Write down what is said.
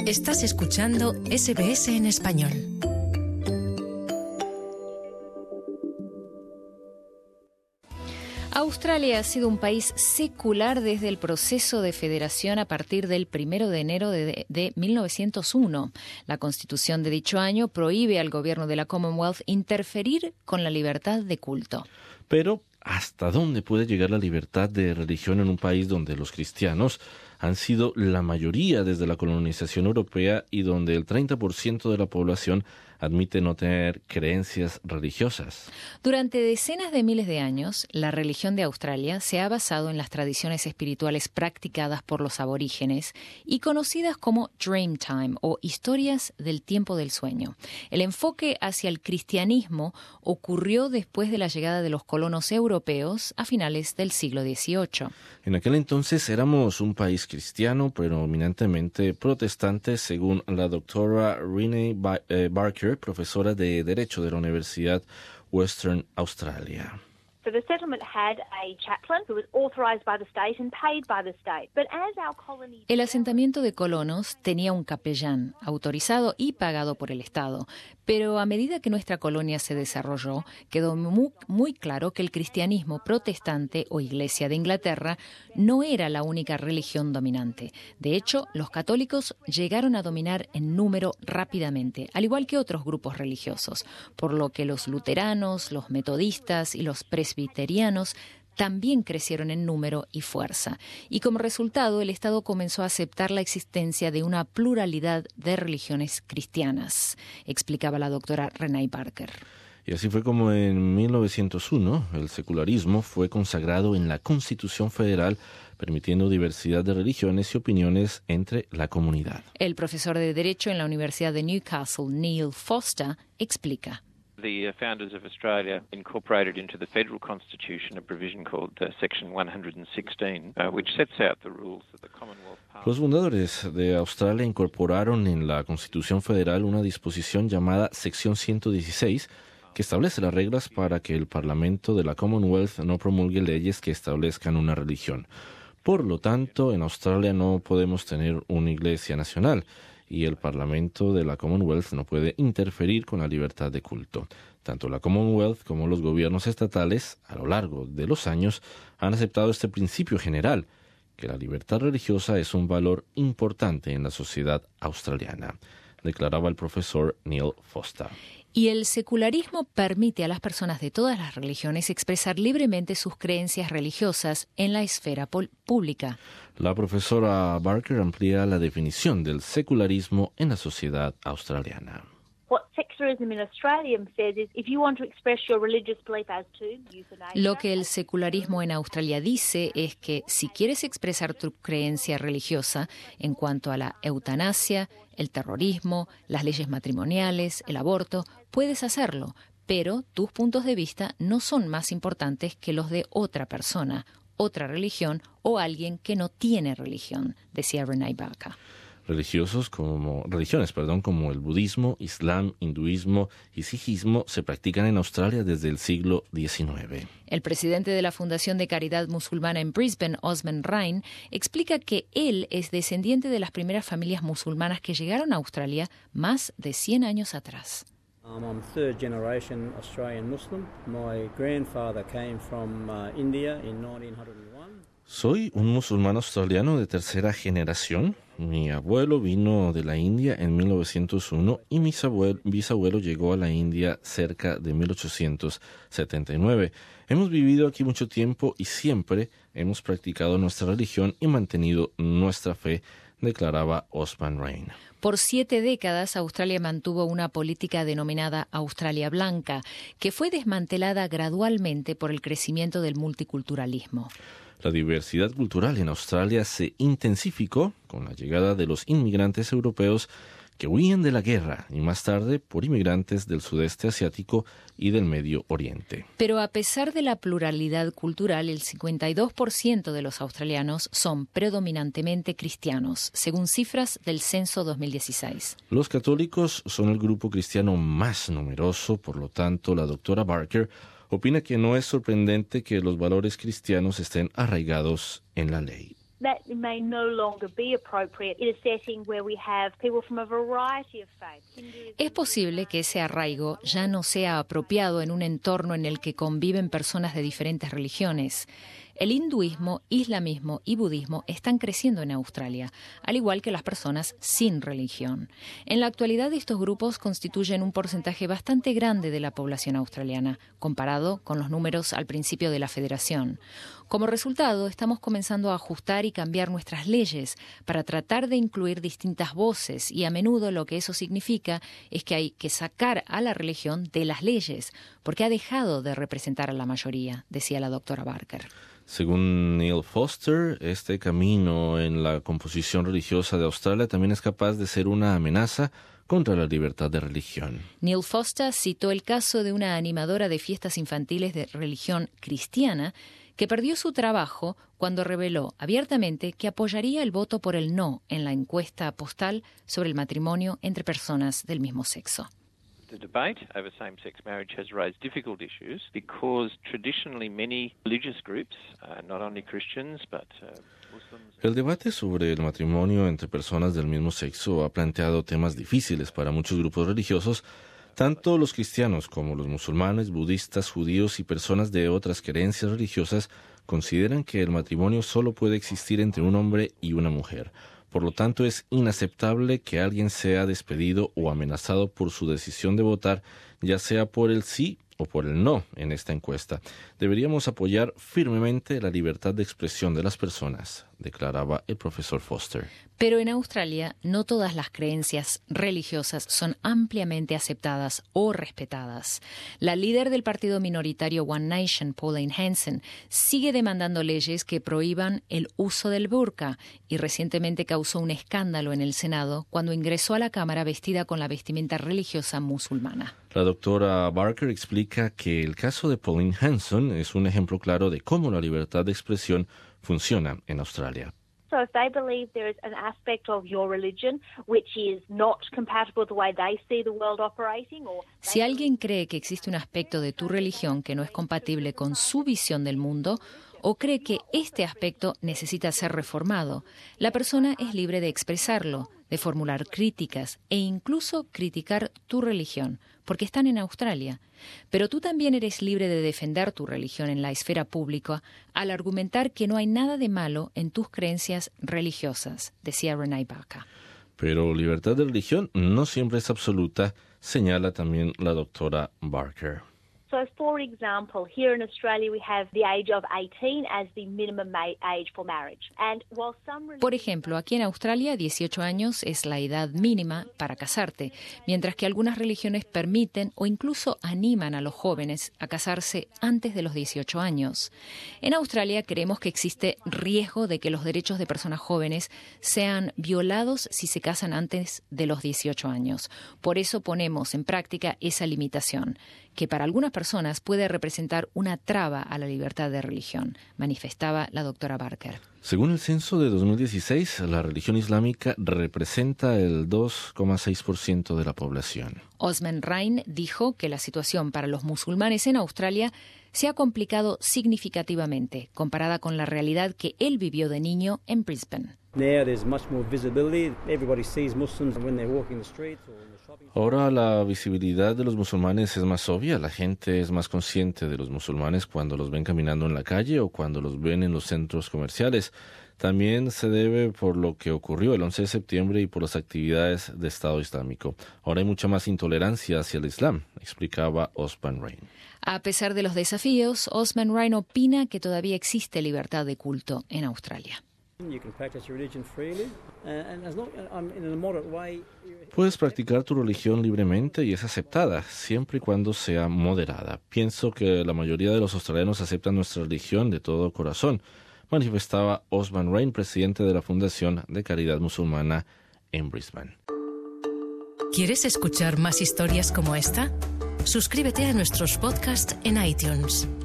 Estás escuchando SBS en español. Australia ha sido un país secular desde el proceso de federación a partir del 1 de enero de 1901. La Constitución de dicho año prohíbe al gobierno de la Commonwealth interferir con la libertad de culto. Pero, ¿hasta dónde puede llegar la libertad de religión en un país donde los cristianos han sido la mayoría desde la colonización europea y donde el 30% de la población admite no tener creencias religiosas? Durante decenas de miles de años, la religión de Australia se ha basado en las tradiciones espirituales practicadas por los aborígenes y conocidas como Dreamtime o historias del tiempo del sueño. El enfoque hacia el cristianismo ocurrió después de la llegada de los colonos europeos a finales del siglo XVIII. En aquel entonces éramos un país cristiano, predominantemente protestante, según la doctora Renee Barker, profesora de Derecho de la Universidad Western Australia. So the settlement had a chaplain who was authorised by the state and paid by the state. But as our colony... El asentamiento de colonos tenía un capellán, autorizado y pagado por el Estado. Pero a medida que nuestra colonia se desarrolló, quedó muy claro que el cristianismo protestante o Iglesia de Inglaterra no era la única religión dominante. De hecho, los católicos llegaron a dominar en número rápidamente, al igual que otros grupos religiosos, por lo que los luteranos, los metodistas y los presbiterianos también crecieron en número y fuerza. Y como resultado, el Estado comenzó a aceptar la existencia de una pluralidad de religiones cristianas, explicaba la doctora Renee Barker. Y así fue como en 1901 el secularismo fue consagrado en la Constitución Federal, permitiendo diversidad de religiones y opiniones entre la comunidad. El profesor de Derecho en la Universidad de Newcastle, Neil Foster, explica. The founders of Australia incorporated into the federal constitution a provision called Section 116, which sets out the rules that the Commonwealth Parliament... Los fundadores de Australia incorporaron en la Constitución Federal una disposición llamada Sección 116, que establece las reglas para que el Parlamento de la Commonwealth no promulgue leyes que establezcan una religión. Por lo tanto, en Australia no podemos tener una iglesia nacional, y el Parlamento de la Commonwealth no puede interferir con la libertad de culto. Tanto la Commonwealth como los gobiernos estatales, a lo largo de los años, han aceptado este principio general, que la libertad religiosa es un valor importante en la sociedad australiana, declaraba el profesor Neil Foster. Y el secularismo permite a las personas de todas las religiones expresar libremente sus creencias religiosas en la esfera pública. La profesora Barker amplía la definición del secularismo en la sociedad australiana. Lo que el secularismo en Australia dice es que si quieres expresar tu creencia religiosa en cuanto a la eutanasia, el terrorismo, las leyes matrimoniales, el aborto, puedes hacerlo, pero tus puntos de vista no son más importantes que los de otra persona, otra religión o alguien que no tiene religión, decía Renee Barker. Religiones como el budismo, islam, hinduismo y sijismo se practican en Australia desde el siglo XIX. El presidente de la Fundación de Caridad Musulmana en Brisbane, Osman Ryan, explica que él es descendiente de las primeras familias musulmanas que llegaron a Australia más de 100 años atrás. I'm third generation Australian Muslim. My grandfather came from India in 1901. Soy un musulmán australiano de tercera generación. Mi abuelo vino de la India en 1901 y mi bisabuelo llegó a la India cerca de 1879. Hemos vivido aquí mucho tiempo y siempre hemos practicado nuestra religión y mantenido nuestra fe, declaraba Osman Ryan. Por 7 décadas, Australia mantuvo una política denominada Australia Blanca, que fue desmantelada gradualmente por el crecimiento del multiculturalismo. La diversidad cultural en Australia se intensificó con la llegada de los inmigrantes europeos que huían de la guerra y más tarde por inmigrantes del sudeste asiático y del Medio Oriente. Pero a pesar de la pluralidad cultural, el 52% de los australianos son predominantemente cristianos, según cifras del censo 2016. Los católicos son el grupo cristiano más numeroso, por lo tanto, la doctora Barker opina que no es sorprendente que los valores cristianos estén arraigados en la ley. that may no longer be appropriate in a setting where we have people from a variety of faiths. Es posible que ese arraigo ya no sea apropiado en un entorno en el que conviven personas de diferentes religiones. El hinduismo, islamismo y budismo están creciendo en Australia, al igual que las personas sin religión. En la actualidad, estos grupos constituyen un porcentaje bastante grande de la población australiana, comparado con los números al principio de la federación. Como resultado, estamos comenzando a ajustar y cambiar nuestras leyes para tratar de incluir distintas voces, y a menudo lo que eso significa es que hay que sacar a la religión de las leyes, porque ha dejado de representar a la mayoría, decía la doctora Barker. Según Neil Foster, este camino en la composición religiosa de Australia también es capaz de ser una amenaza contra la libertad de religión. Neil Foster citó el caso de una animadora de fiestas infantiles de religión cristiana que perdió su trabajo cuando reveló abiertamente que apoyaría el voto por el no en la encuesta postal sobre el matrimonio entre personas del mismo sexo. The debate over same-sex marriage has raised difficult issues because traditionally many religious groups, not only Christians but Muslims. El debate sobre el matrimonio entre personas del mismo sexo ha planteado temas difíciles para muchos grupos religiosos, tanto los cristianos como los musulmanes, budistas, judíos y personas de otras creencias religiosas consideran que el matrimonio solo puede existir entre un hombre y una mujer. Por lo tanto, es inaceptable que alguien sea despedido o amenazado por su decisión de votar, ya sea por el sí o por el no en esta encuesta. Deberíamos apoyar firmemente la libertad de expresión de las personas, declaraba el profesor Foster. Pero en Australia no todas las creencias religiosas son ampliamente aceptadas o respetadas. La líder del partido minoritario One Nation, Pauline Hanson, sigue demandando leyes que prohíban el uso del burka y recientemente causó un escándalo en el Senado cuando ingresó a la Cámara vestida con la vestimenta religiosa musulmana. La doctora Barker explica que el caso de Pauline Hanson es un ejemplo claro de cómo la libertad de expresión funciona en Australia. So if they believe there is an aspect of your religion which is not compatible with the way they see the world operating, or si alguien cree que existe un aspecto de tu religión que no es compatible con su visión del mundo, o cree que este aspecto necesita ser reformado, la persona es libre de expresarlo, de formular críticas e incluso criticar tu religión, porque están en Australia. Pero tú también eres libre de defender tu religión en la esfera pública al argumentar que no hay nada de malo en tus creencias religiosas, decía Renee Barker. Pero libertad de religión no siempre es absoluta, señala también la doctora Barker. So, for example, here in Australia we have the age of 18 as the minimum age for marriage. And while some Por ejemplo, aquí en Australia 18 años es la edad mínima para casarte, mientras que algunas religiones permiten o incluso animan a los jóvenes a casarse antes de los 18 años. En Australia creemos que existe riesgo de que los derechos de personas jóvenes sean violados si se casan antes de los 18 años. Por eso ponemos en práctica esa limitación, que para algunas personas puede representar una traba a la libertad de religión, manifestaba la doctora Barker. Según el censo de 2016, la religión islámica representa el 2,6% de la población. Osman Ryan dijo que la situación para los musulmanes en Australia se ha complicado significativamente comparada con la realidad que él vivió de niño en Brisbane. Ahora la visibilidad de los musulmanes es más obvia. La gente es más consciente de los musulmanes cuando los ven caminando en la calle o cuando los ven en los centros comerciales. También se debe por lo que ocurrió el 11 de septiembre y por las actividades de Estado Islámico. Ahora hay mucha más intolerancia hacia el Islam, explicaba Osman Ryan. A pesar de los desafíos, Osman Ryan opina que todavía existe libertad de culto en Australia. Puedes practicar tu religión libremente y es aceptada, siempre y cuando sea moderada. Pienso que la mayoría de los australianos aceptan nuestra religión de todo corazón, manifestaba Osman Ryan, presidente de la Fundación de Caridad Musulmana en Brisbane. ¿Quieres escuchar más historias como esta? Suscríbete a nuestros podcasts en iTunes.